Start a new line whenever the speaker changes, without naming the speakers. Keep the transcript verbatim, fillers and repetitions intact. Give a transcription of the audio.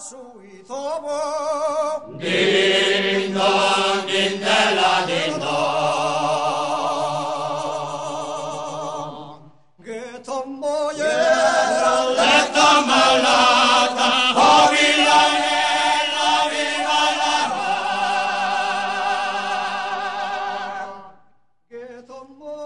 sui tobo.
Din don, din della din don.
Che tomboie,
letto malata, oh villanella, viva la
che tomboie.